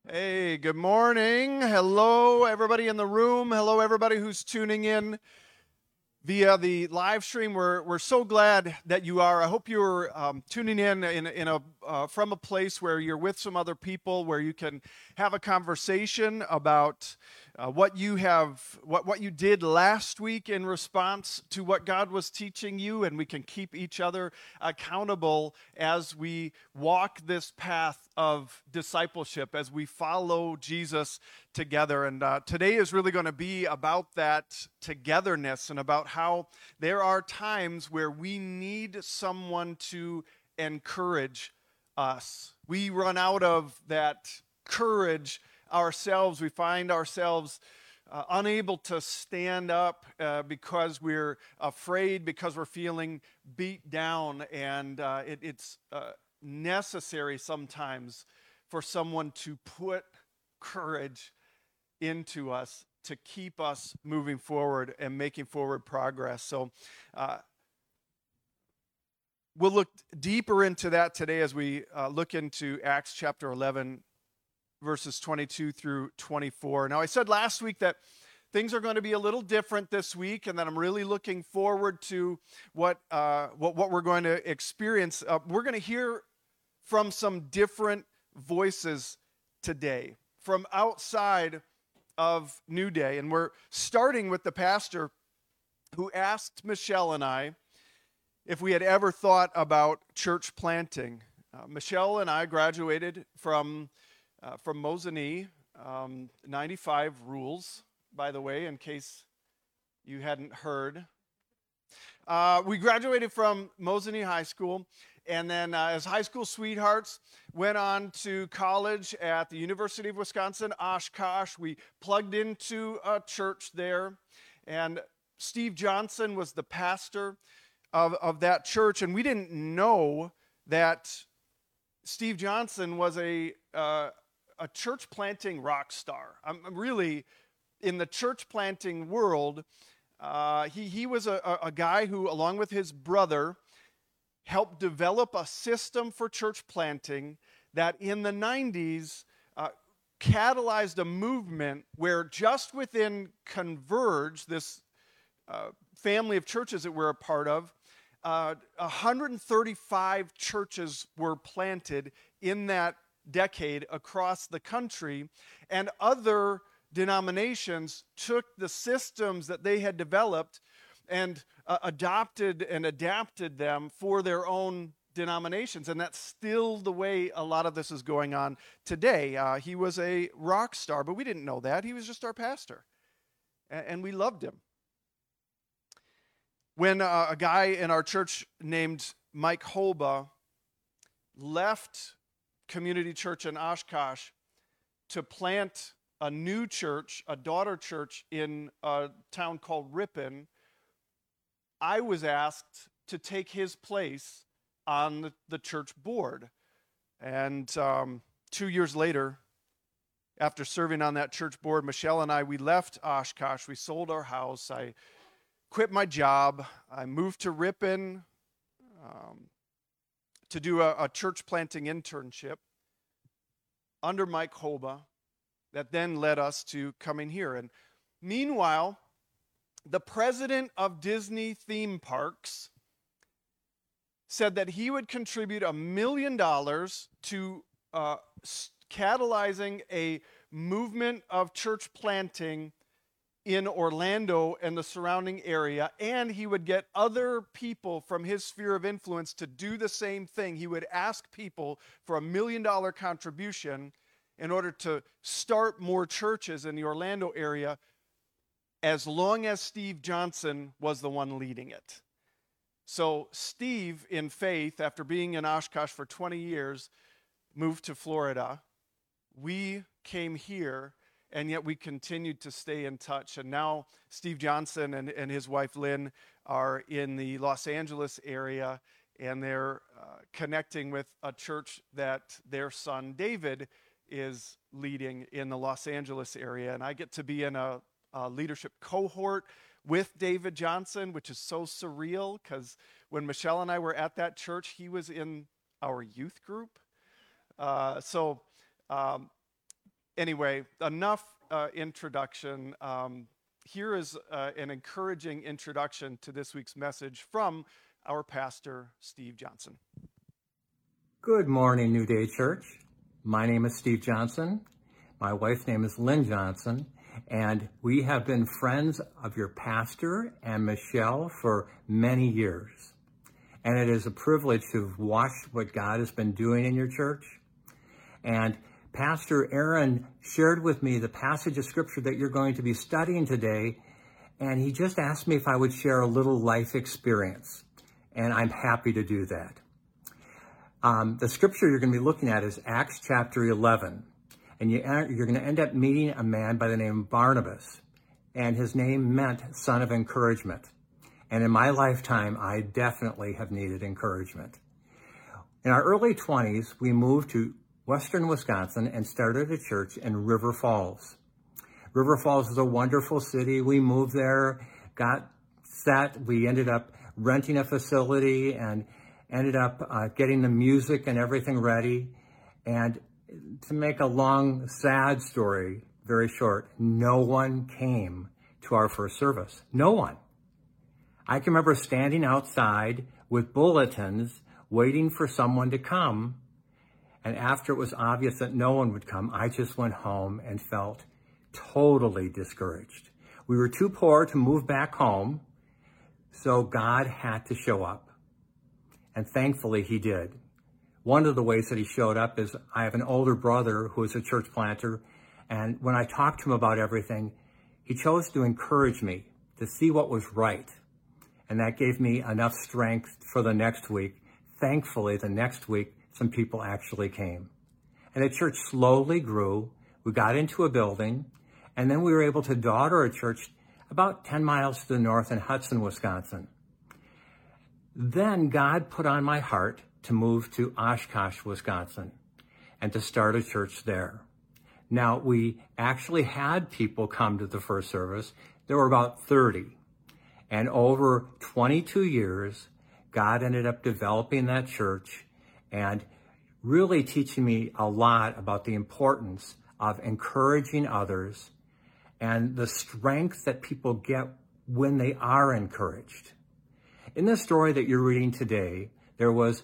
Hey, good morning. Hello, everybody in the room. Hello, everybody who's tuning in via the live stream. We're so glad that you are. I hope you're tuning in from a place where you're with some other people, where you can have a conversation about what you did last week in response to what God was teaching you, and we can keep each other accountable as we walk this path of discipleship, as we follow Jesus together. And today is really going to be about that togetherness and about how there are times where we need someone to encourage us. We run out of that courage ourselves. We find ourselves unable to stand up because we're afraid, because we're feeling beat down, and it's necessary sometimes for someone to put courage into us to keep us moving forward and making forward progress. So we'll look deeper into that today as we look into Acts chapter 11, verses 22 through 24. Now, I said last week that things are going to be a little different this week, and that I'm really looking forward to what we're going to experience. We're going to hear from some different voices today, from outside of New Day. And we're starting with the pastor who asked Michelle and I if we had ever thought about church planting. Michelle and I graduated from Mosinee, 95 rules, by the way, in case you hadn't heard. We graduated from Mosinee High School, and then as high school sweethearts, went on to college at the University of Wisconsin, Oshkosh. We plugged into a church there, and Steve Johnson was the pastor of that church, and we didn't know that Steve Johnson was a church planting rock star. I'm really in the church planting world. He was a guy who, along with his brother, helped develop a system for church planting that in the 90s catalyzed a movement where just within Converge, this family of churches that we're a part of, 135 churches were planted in that decade across the country, and other denominations took the systems that they had developed and adopted and adapted them for their own denominations. And that's still the way a lot of this is going on today. He was a rock star, but we didn't know that. He was just our pastor, and we loved him. When a guy in our church named Mike Holba left Community Church in Oshkosh to plant a new church, a daughter church in a town called Ripon, I was asked to take his place on the church board. And 2 years later, after serving on that church board, Michelle and I, we left Oshkosh. We sold our house. I quit my job. I moved to Ripon to do a church planting internship under Mike Holba that then led us to coming here. And meanwhile, the president of Disney theme parks said that he would contribute $1 million to catalyzing a movement of church planting in Orlando and the surrounding area, and he would get other people from his sphere of influence to do the same thing. He would ask people for $1 million contribution in order to start more churches in the Orlando area, as long as Steve Johnson was the one leading it. So Steve, in faith, after being in Oshkosh for 20 years, moved to Florida. We came here, and yet we continued to stay in touch. And now Steve Johnson and his wife Lynn are in the Los Angeles area, and they're connecting with a church that their son David is leading in the Los Angeles area. And I get to be in a leadership cohort with David Johnson, which is so surreal, because when Michelle and I were at that church, he was in our youth group. So Anyway, enough introduction. Here is an encouraging introduction to this week's message from our pastor, Steve Johnson. Good morning, New Day Church. My name is Steve Johnson. My wife's name is Lynn Johnson, and we have been friends of your pastor and Michelle for many years. And it is a privilege to have watched what God has been doing in your church. And Pastor Aaron shared with me the passage of scripture that you're going to be studying today, and he just asked me if I would share a little life experience, and I'm happy to do that. The scripture you're going to be looking at is Acts chapter 11, and you're going to end up meeting a man by the name of Barnabas, and his name meant son of encouragement. And in my lifetime, I definitely have needed encouragement. In our early 20s, we moved to western Wisconsin and started a church in River Falls. River Falls is a wonderful city. We moved there, got set. We ended up renting a facility and ended up getting the music and everything ready. And to make a long, sad story very short, no one came to our first service. No one. I can remember standing outside with bulletins waiting for someone to come. And after it was obvious that no one would come, I just went home and felt totally discouraged. We were too poor to move back home, so God had to show up. And thankfully he did. One of the ways that he showed up is I have an older brother who is a church planter, and when I talked to him about everything, he chose to encourage me to see what was right. And that gave me enough strength for the next week. Thankfully, the next week, some people actually came. And the church slowly grew. We got into a building, and then we were able to daughter a church about 10 miles to the north in Hudson, Wisconsin. Then God put on my heart to move to Oshkosh, Wisconsin, and to start a church there. Now, we actually had people come to the first service. There were about 30. And over 22 years, God ended up developing that church and really teaching me a lot about the importance of encouraging others and the strength that people get when they are encouraged. In the story that you're reading today, there was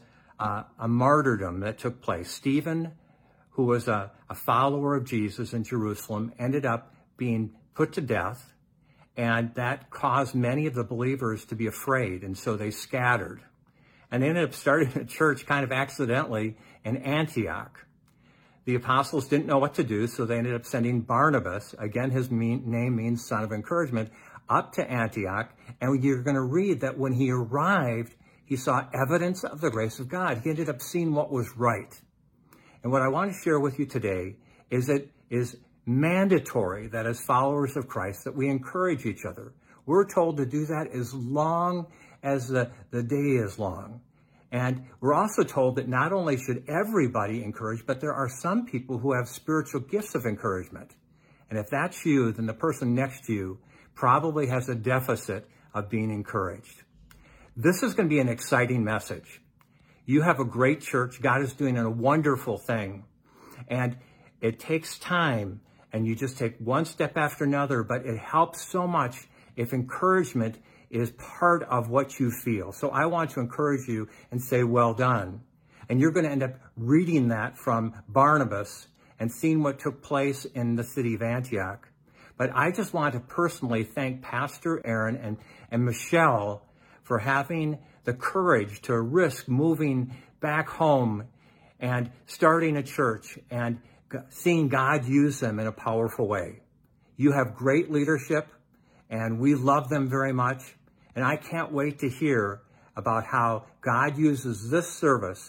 a martyrdom that took place. Stephen, who was a follower of Jesus in Jerusalem, ended up being put to death, and that caused many of the believers to be afraid, and so they scattered. And they ended up starting a church kind of accidentally in Antioch. The apostles didn't know what to do, so they ended up sending Barnabas, again his name means son of encouragement, up to Antioch. And you're going to read that when he arrived, he saw evidence of the grace of God. He ended up seeing what was right. And what I want to share with you today is it is mandatory that as followers of Christ that we encourage each other. We're told to do that as long as the day is long. And we're also told that not only should everybody encourage, but there are some people who have spiritual gifts of encouragement. And if that's you, then the person next to you probably has a deficit of being encouraged. This is going to be an exciting message. You have a great church. God is doing a wonderful thing. And it takes time, and you just take one step after another, but it helps so much if encouragement is part of what you feel. So I want to encourage you and say, well done. And you're going to end up reading that from Barnabas and seeing what took place in the city of Antioch. But I just want to personally thank Pastor Aaron and Michelle for having the courage to risk moving back home and starting a church and seeing God use them in a powerful way. You have great leadership, and we love them very much. And I can't wait to hear about how God uses this service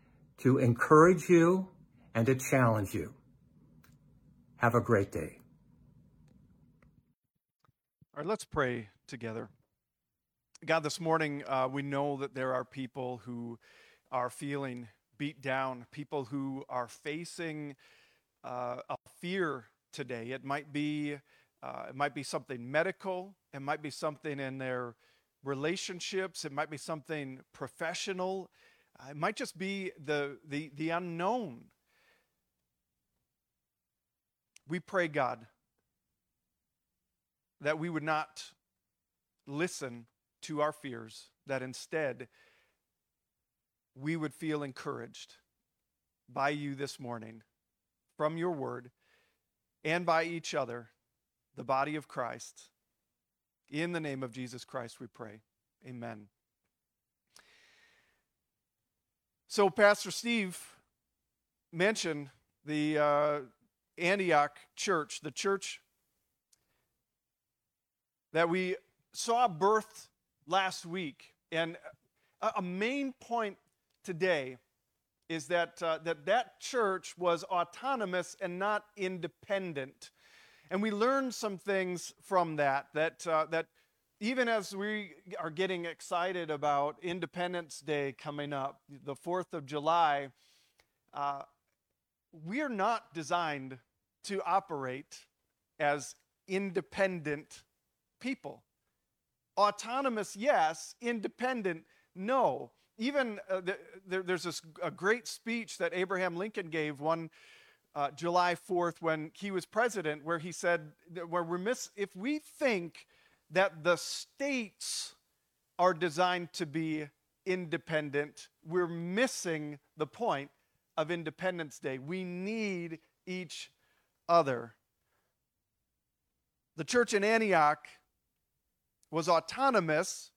to encourage you and to challenge you. Have a great day. All right, let's pray together. God, this morning, we know that there are people who are feeling beat down, people who are facing a fear today. It might be something medical. It might be something in their relationships. It might be something professional. It might just be the unknown. We pray, God, that we would not listen to our fears, that instead we would feel encouraged by you this morning from your word and by each other, the body of Christ. In the name of Jesus Christ we pray. Amen. So Pastor Steve mentioned the Antioch church, the church that we saw birthed last week. And a main point today is that that church was autonomous and not independent. And we learned some things from that even as we are getting excited about Independence Day coming up, the 4th of July, we are not designed to operate as independent people. Autonomous, yes. Independent, no. Even there's a great speech that Abraham Lincoln gave one July 4th when he was president, where he said, if we think that the states are designed to be independent, we're missing the point of Independence Day. We need each other. The church in Antioch was autonomous,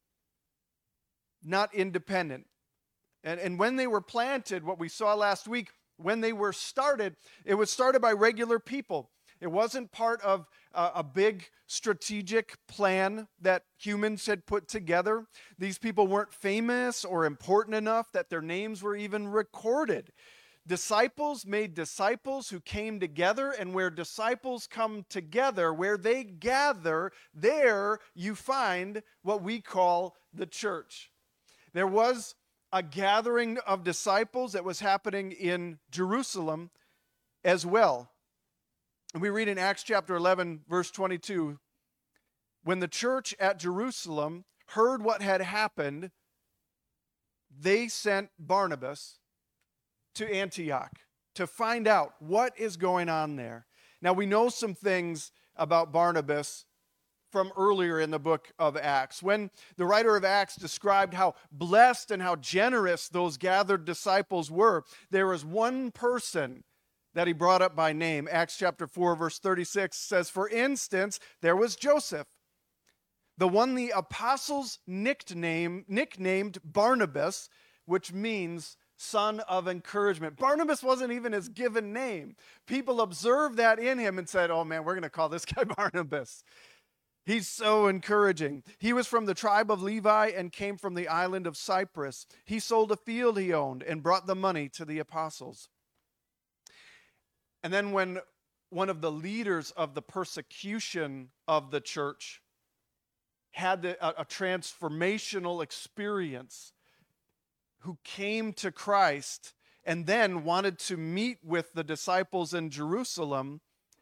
not independent. And when they were planted, what we saw last week, when they were started, it was started by regular people. It wasn't part of a big strategic plan that humans had put together. These people weren't famous or important enough that their names were even recorded. Disciples made disciples who came together, and where disciples come together, where they gather, there you find what we call the church. There was a gathering of disciples that was happening in Jerusalem as well. And we read in Acts chapter 11, verse 22, when the church at Jerusalem heard what had happened, they sent Barnabas to Antioch to find out what is going on there. Now, we know some things about Barnabas from earlier in the book of Acts, when the writer of Acts described how blessed and how generous those gathered disciples were. There was one person that he brought up by name. Acts chapter 4, verse 36 says, for instance, there was Joseph, the one the apostles nicknamed Barnabas, which means son of encouragement. Barnabas wasn't even his given name. People observed that in him and said, oh man, we're going to call this guy Barnabas. He's so encouraging. He was from the tribe of Levi and came from the island of Cyprus. He sold a field he owned and brought the money to the apostles. And then when one of the leaders of the persecution of the church had a transformational experience, who came to Christ and then wanted to meet with the disciples in Jerusalem,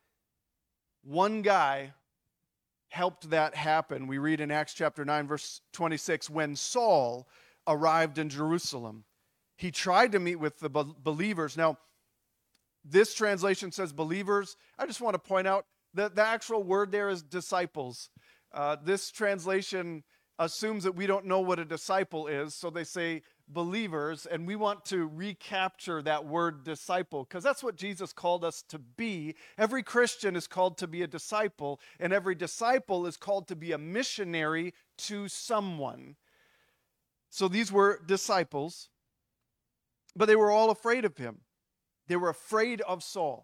one guy helped that happen. We read in Acts chapter 9, verse 26, when Saul arrived in Jerusalem, he tried to meet with the believers. Now, this translation says believers. I just want to point out that the actual word there is disciples. This translation assumes that we don't know what a disciple is, so they say believers, and we want to recapture that word disciple, because that's what Jesus called us to be. Every Christian is called to be a disciple, and every disciple is called to be a missionary to someone. So these were disciples, but they were all afraid of him. They were afraid of Saul.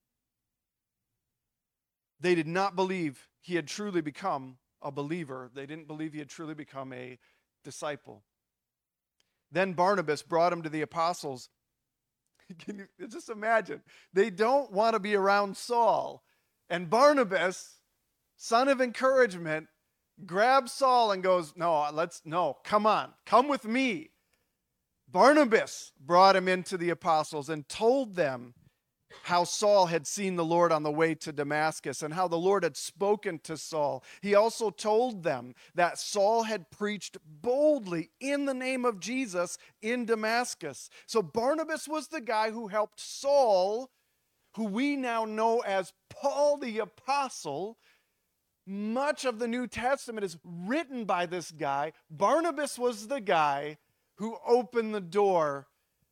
They did not believe he had truly become a believer. They didn't believe he had truly become a disciple. Then Barnabas brought him to the apostles. Can you just imagine? They don't want to be around Saul. And Barnabas, son of encouragement, grabs Saul and goes, no, come on, come with me. Barnabas brought him into the apostles and told them how Saul had seen the Lord on the way to Damascus and how the Lord had spoken to Saul. He also told them that Saul had preached boldly in the name of Jesus in Damascus. So Barnabas was the guy who helped Saul who we now know as Paul the Apostle. Much of the New Testament is written by this guy. Barnabas was the guy who opened the door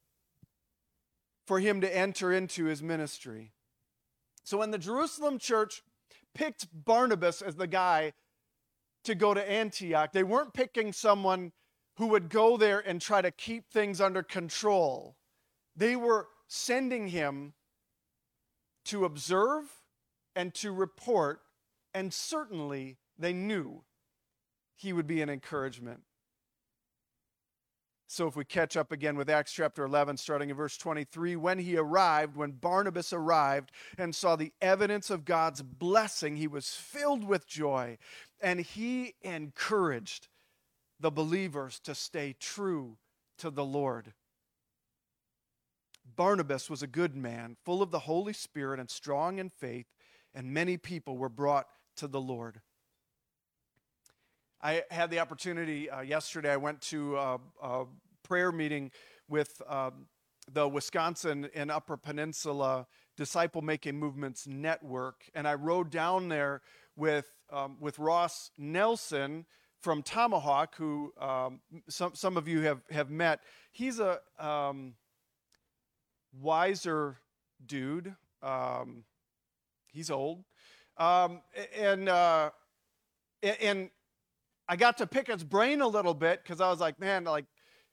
for him to enter into his ministry. So when the Jerusalem church picked Barnabas as the guy to go to Antioch, they weren't picking someone who would go there and try to keep things under control. They were sending him to observe and to report, and certainly they knew he would be an encouragement. So if we catch up again with Acts chapter 11, starting in verse 23, when Barnabas arrived and saw the evidence of God's blessing, he was filled with joy, and he encouraged the believers to stay true to the Lord. Barnabas was a good man, full of the Holy Spirit and strong in faith, and many people were brought to the Lord. I had the opportunity yesterday. I went to a prayer meeting with the Wisconsin and Upper Peninsula Disciple Making Movements Network, and I rode down there with Ross Nelson from Tomahawk, who some of you have met. He's a wiser dude. He's old, and I got to pick his brain a little bit because I was like, man, like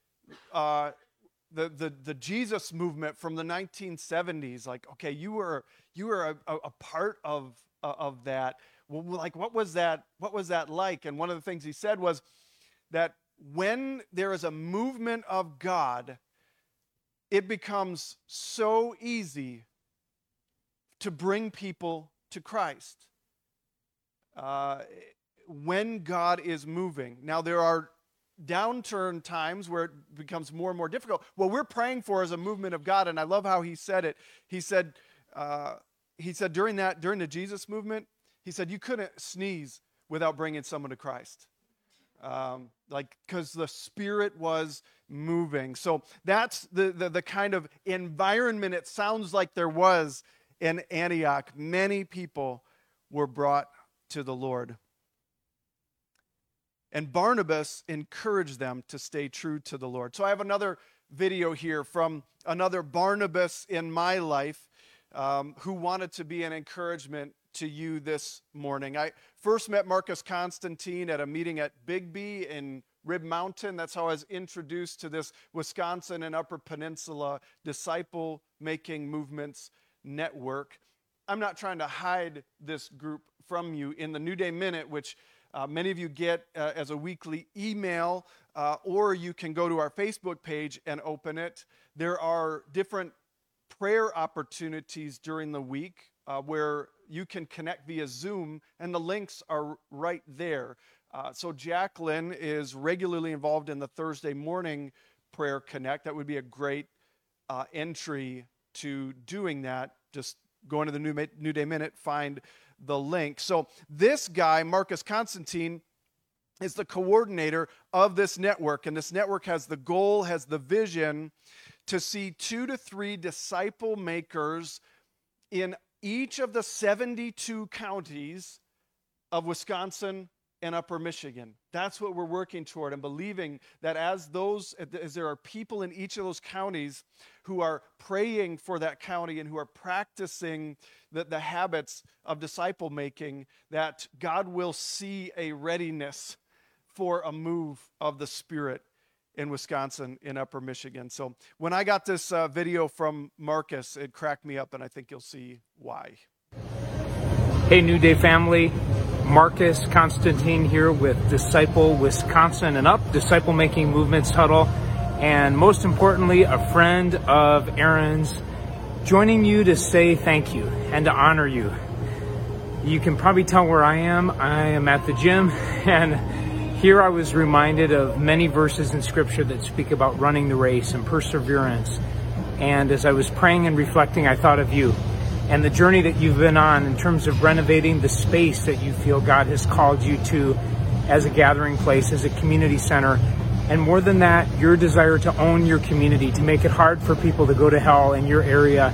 the Jesus movement from the 1970s. Like, okay, you were a part of that. Well, like, what was that like? And one of the things he said was that when there is a movement of God, it becomes so easy to bring people to Christ. When God is moving. Now, there are downturn times where it becomes more and more difficult. What we're praying for is a movement of God, and I love how he said it. He said during the Jesus movement, he said you couldn't sneeze without bringing someone to Christ. Because the Spirit was moving. So that's the kind of environment it sounds like there was in Antioch. Many people were brought to the Lord. And Barnabas encouraged them to stay true to the Lord. So I have another video here from another Barnabas in my life who wanted to be an encouragement to you this morning. I first met Marcus Constantine at a meeting at Bigby in Rib Mountain. That's how I was introduced to this Wisconsin and Upper Peninsula Disciple Making Movements Network. I'm not trying to hide this group from you. In the New Day Minute, which many of you get as a weekly email, or you can go to our Facebook page and open it. There are different prayer opportunities during the week where you can connect via Zoom, and the links are right there. So Jacqueline is regularly involved in the Thursday morning prayer connect. That would be a great entry to doing that. Just go into the New Day Minute, find the link. So this guy, Marcus Constantine, is the coordinator of this network, and this network has the goal, has the vision to see 2 to 3 disciple makers in each of the 72 counties of Wisconsin and Upper Michigan. That's what we're working toward, and believing that as there are people in each of those counties who are praying for that county and who are practicing the habits of disciple making, that God will see a readiness for a move of the Spirit in Wisconsin, in Upper Michigan. So when I got this video from Marcus, it cracked me up, and I think you'll see why. Hey, New Day family. Marcus Constantine here with Disciple Wisconsin and Up, Disciple Making Movements Huddle, and most importantly, a friend of Aaron's, joining you to say thank you and to honor you. You can probably tell where I am. I am at the gym, and here I was reminded of many verses in Scripture that speak about running the race and perseverance. And as I was praying and reflecting, I thought of you and the journey that you've been on in terms of renovating the space that you feel God has called you to as a gathering place, as a community center. And more than that, your desire to own your community, to make it hard for people to go to hell in your area,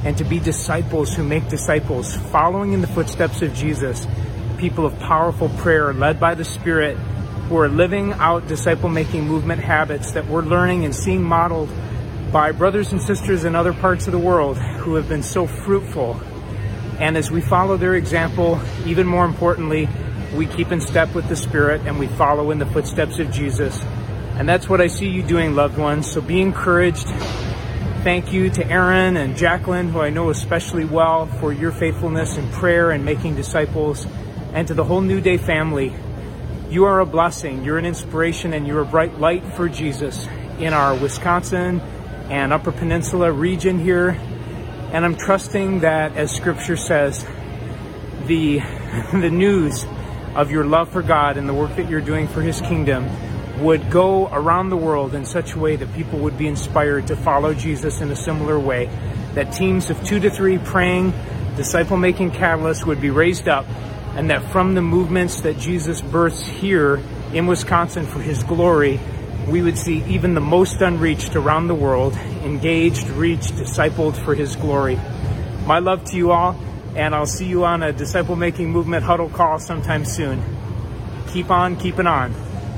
and to be disciples who make disciples, following in the footsteps of Jesus, people of powerful prayer led by the Spirit, who are living out disciple-making movement habits that we're learning and seeing modeled by brothers and sisters in other parts of the world who have been so fruitful. And as we follow their example, even more importantly, we keep in step with the Spirit and we follow in the footsteps of Jesus. And that's what I see you doing, loved ones. So be encouraged. Thank you to Aaron and Jacqueline, who I know especially well, for your faithfulness in prayer and making disciples. And to the whole New Day family, you are a blessing, you're an inspiration, and you're a bright light for Jesus in our Wisconsin and Upper Peninsula region here. And I'm trusting that, as Scripture says, the news of your love for God and the work that you're doing for His kingdom would go around the world in such a way that people would be inspired to follow Jesus in a similar way. That teams of 2 to 3 praying, disciple-making catalysts would be raised up, and that from the movements that Jesus births here in Wisconsin for His glory, we would see even the most unreached around the world engaged, reached, discipled for His glory. My love to you all, and I'll see you on a disciple-making movement huddle call sometime soon. Keep on keeping on.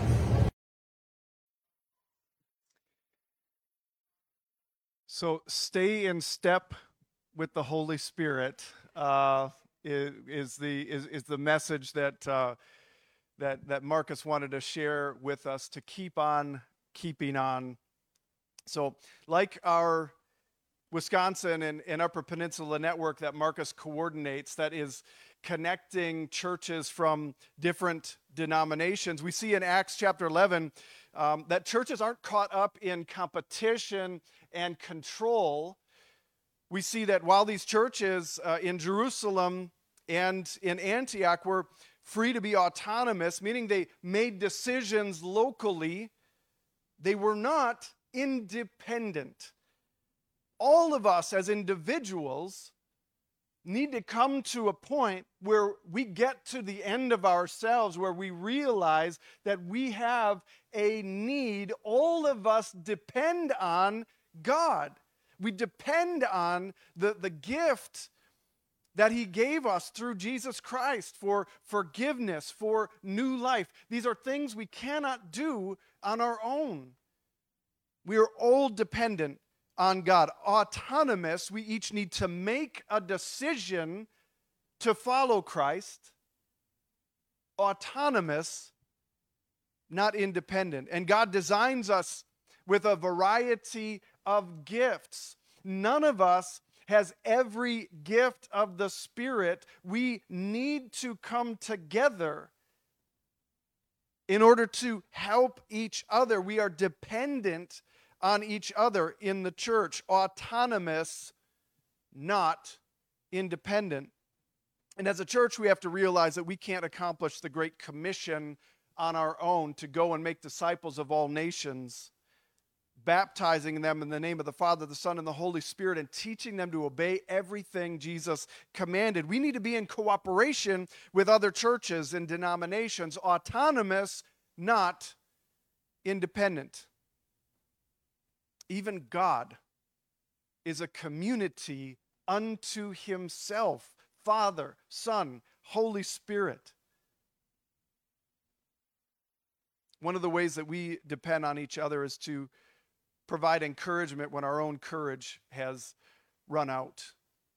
So stay in step with the Holy Spirit. Is the message that Marcus wanted to share with us, to keep on keeping on. So like our Wisconsin and Upper Peninsula network that Marcus coordinates, that is connecting churches from different denominations, we see in Acts chapter 11 that churches aren't caught up in competition and control. We see that while these churches in Jerusalem and in Antioch were free to be autonomous, meaning they made decisions locally, they were not independent. All of us as individuals need to come to a point where we get to the end of ourselves, where we realize that we have a need. All of us depend on God. We depend on the gift that He gave us through Jesus Christ for forgiveness, for new life. These are things we cannot do on our own. We are all dependent on God. Autonomous, we each need to make a decision to follow Christ. Autonomous, not independent. And God designs us with a variety of gifts. None of us has every gift of the Spirit. We need to come together in order to help each other. We are dependent on each other in the church. Autonomous, not independent. And as a church, we have to realize that we can't accomplish the Great Commission on our own, to go and make disciples of all nations, baptizing them in the name of the Father, the Son, and the Holy Spirit, and teaching them to obey everything Jesus commanded. We need to be in cooperation with other churches and denominations. Autonomous, not independent. Even God is a community unto Himself. Father, Son, Holy Spirit. One of the ways that we depend on each other is to provide encouragement when our own courage has run out.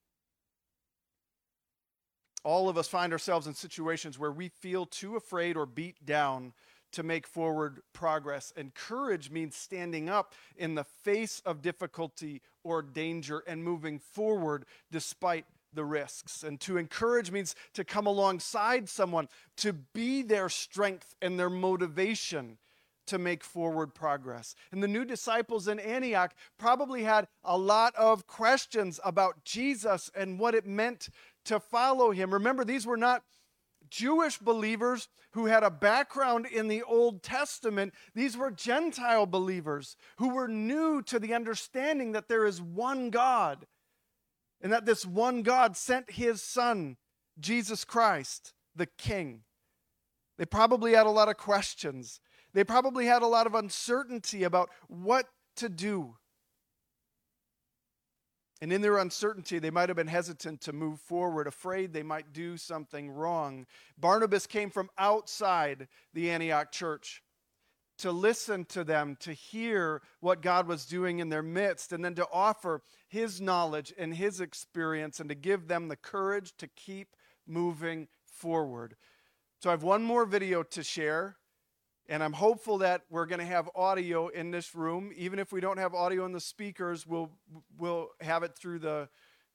All of us find ourselves in situations where we feel too afraid or beat down to make forward progress. And courage means standing up in the face of difficulty or danger and moving forward despite the risks. And to encourage means to come alongside someone, to be their strength and their motivation to make forward progress. And the new disciples in Antioch probably had a lot of questions about Jesus and what it meant to follow Him. Remember, these were not Jewish believers who had a background in the Old Testament. These were Gentile believers who were new to the understanding that there is one God, and that this one God sent His Son, Jesus Christ, the King. They probably had a lot of questions. They probably had a lot of uncertainty about what to do. And in their uncertainty, they might have been hesitant to move forward, afraid they might do something wrong. Barnabas came from outside the Antioch church to listen to them, to hear what God was doing in their midst, and then to offer his knowledge and his experience and to give them the courage to keep moving forward. So I have one more video to share, and I'm hopeful that we're going to have audio in this room. Even if we don't have audio in the speakers, we'll have it through the,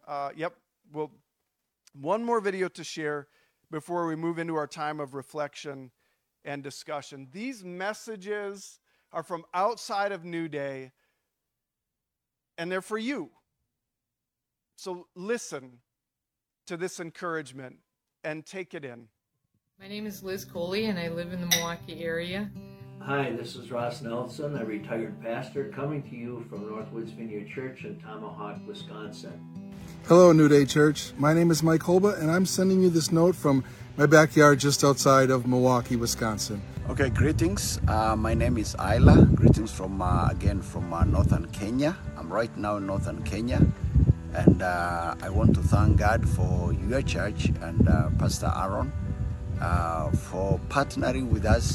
one more video to share before we move into our time of reflection and discussion. These messages are from outside of New Day, and they're for you. So listen to this encouragement and take it in. My name is Liz Coley, and I live in the Milwaukee area. Hi, this is Ross Nelson, a retired pastor, coming to you from Northwoods Vineyard Church in Tomahawk, Wisconsin. Hello, New Day Church. My name is Mike Holba, and I'm sending you this note from my backyard just outside of Milwaukee, Wisconsin. Okay, greetings. My name is Ayla. Greetings from northern Kenya. I'm right now in northern Kenya, and I want to thank God for your church and Pastor Aaron for partnering with us,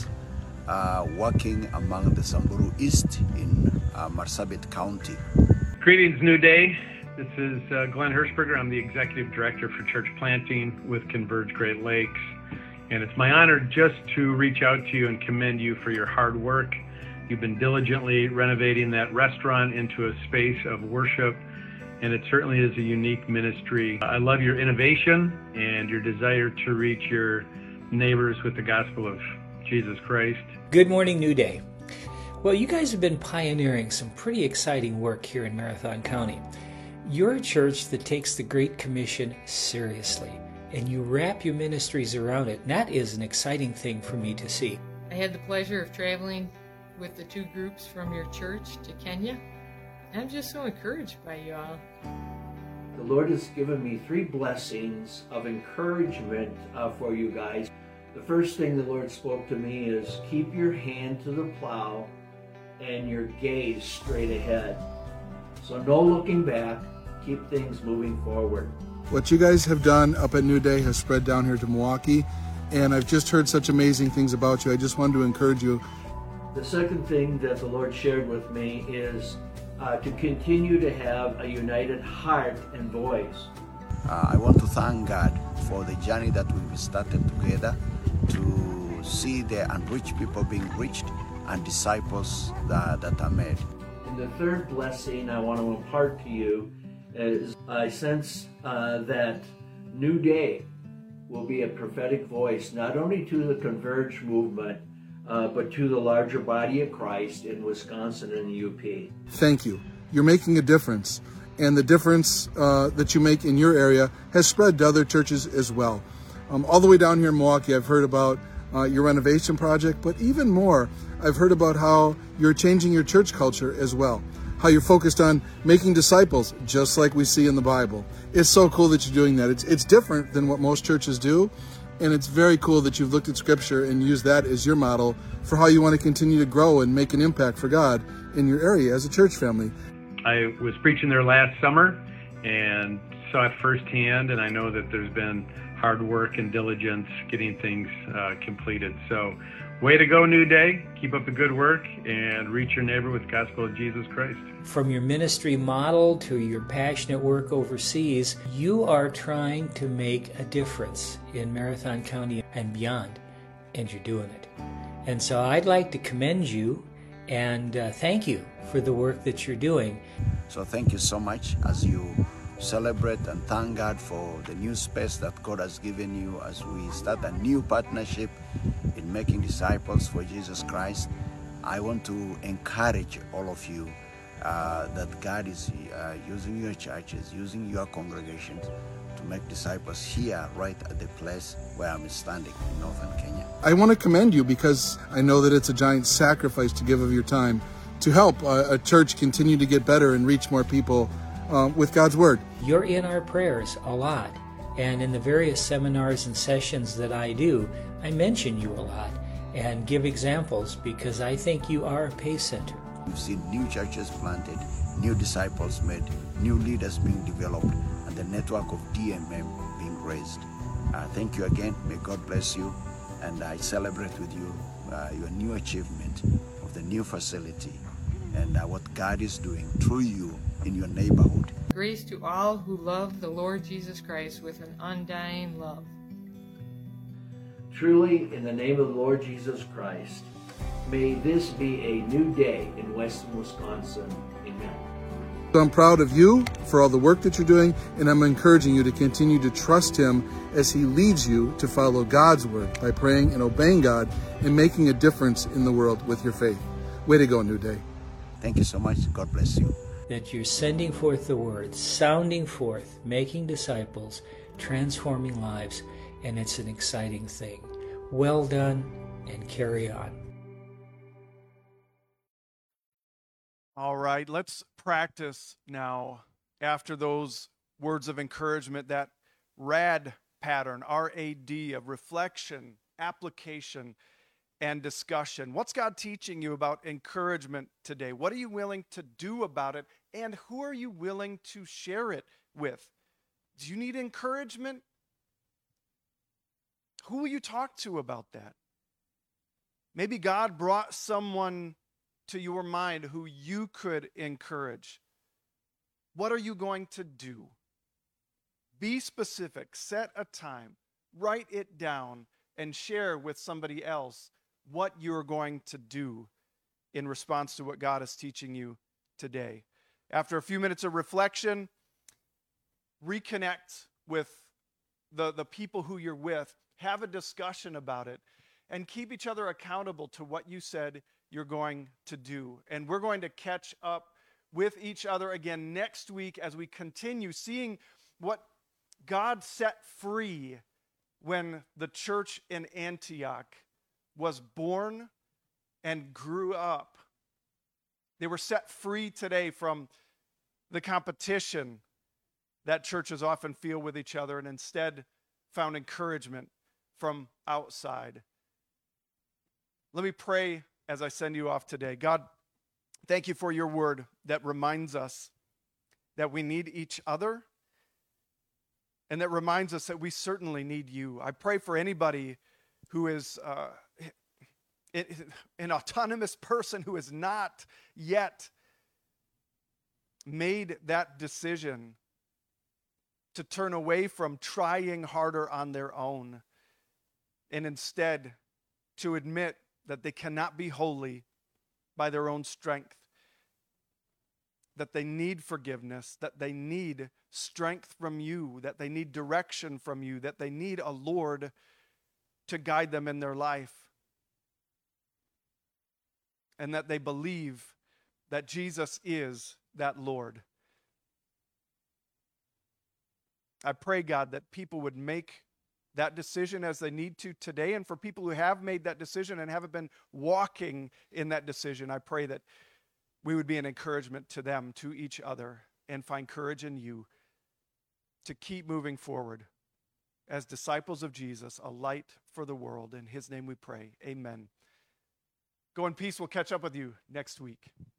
working among the Samburu East in Marsabit County. Greetings, New Day. This is Glenn Hirschberger. I'm the Executive Director for Church Planting with Converge Great Lakes. And it's my honor just to reach out to you and commend you for your hard work. You've been diligently renovating that restaurant into a space of worship, and it certainly is a unique ministry. I love your innovation and your desire to reach your neighbors with the gospel of Jesus Christ. Good morning, New Day. Well, you guys have been pioneering some pretty exciting work here in Marathon County. You're a church that takes the Great Commission seriously, and you wrap your ministries around it. And that is an exciting thing for me to see. I had the pleasure of traveling with the two groups from your church to Kenya. I'm just so encouraged by you all. The Lord has given me 3 blessings of encouragement for you guys. The first thing the Lord spoke to me is keep your hand to the plow and your gaze straight ahead. So no looking back, keep things moving forward. What you guys have done up at New Day has spread down here to Milwaukee, and I've just heard such amazing things about you. I just wanted to encourage you. The second thing that the Lord shared with me is to continue to have a united heart and voice. I want to thank God for the journey that we've started together to see the unreached people being reached and disciples that are made. And the third blessing I want to impart to you is I sense that New Day will be a prophetic voice, not only to the Converge movement, but to the larger body of Christ in Wisconsin and the UP. Thank you. You're making a difference, and the difference that you make in your area has spread to other churches as well. All the way down here in Milwaukee, I've heard about your renovation project, but even more, I've heard about how you're changing your church culture as well, how you're focused on making disciples, just like we see in the Bible. It's so cool that you're doing that. It's different than what most churches do, and it's very cool that you've looked at Scripture and used that as your model for how you want to continue to grow and make an impact for God in your area as a church family. I was preaching there last summer and saw it firsthand, and I know that there's been hard work and diligence getting things completed. So way to go, New Day. Keep up the good work and reach your neighbor with the gospel of Jesus Christ. From your ministry model to your passionate work overseas, you are trying to make a difference in Marathon County and beyond, and you're doing it. And so I'd like to commend you and thank you for the work that you're doing. So thank you so much as you celebrate and thank God for the new space that God has given you as we start a new partnership in making disciples for Jesus Christ. I want to encourage all of you that God is using your churches, using your congregations to make disciples here right at the place where I'm standing in northern Kenya. I want to commend you because I know that it's a giant sacrifice to give of your time to help a church continue to get better and reach more people with God's Word. You're in our prayers a lot, and in the various seminars and sessions that I do, I mention you a lot and give examples because I think you are a pace center. We've seen new churches planted, new disciples made, new leaders being developed, and the network of DMM being raised. Thank you again. May God bless you. And I celebrate with you your new achievement of the new facility and what God is doing through you in your neighborhood. Grace to all who love the Lord Jesus Christ with an undying love. Truly, in the name of the Lord Jesus Christ, may this be a new day in Weston, Wisconsin. Amen. So I'm proud of you for all the work that you're doing, and I'm encouraging you to continue to trust Him as He leads you to follow God's word by praying and obeying God and making a difference in the world with your faith. Way to go, New Day. Thank you so much. God bless you. That you're sending forth the word, sounding forth, making disciples, transforming lives, and it's an exciting thing. Well done, and carry on. All right, let's practice now, after those words of encouragement, that RAD pattern, R-A-D, of reflection, application, and discussion. What's God teaching you about encouragement today? What are you willing to do about it? And who are you willing to share it with? Do you need encouragement? Who will you talk to about that? Maybe God brought someone to your mind who you could encourage. What are you going to do? Be specific. Set a time. Write it down and share with somebody else what you're going to do in response to what God is teaching you today. After a few minutes of reflection, reconnect with the people who you're with. Have a discussion about it and keep each other accountable to what you said you're going to do. And we're going to catch up with each other again next week as we continue seeing what God set free when the church in Antioch was born and grew up. They were set free today from the competition that churches often feel with each other and instead found encouragement from outside. Let me pray as I send you off today. God, thank you for your word that reminds us that we need each other and that reminds us that we certainly need you. I pray for anybody who is an autonomous person who has not yet made that decision to turn away from trying harder on their own and instead to admit that they cannot be holy by their own strength, that they need forgiveness, that they need strength from you, that they need direction from you, that they need a Lord to guide them in their life, and that they believe that Jesus is that Lord. I pray, God, that people would make that decision as they need to today. And for people who have made that decision and haven't been walking in that decision, I pray that we would be an encouragement to them, to each other, and find courage in you to keep moving forward as disciples of Jesus, a light for the world. In his name we pray. Amen. Go in peace. We'll catch up with you next week.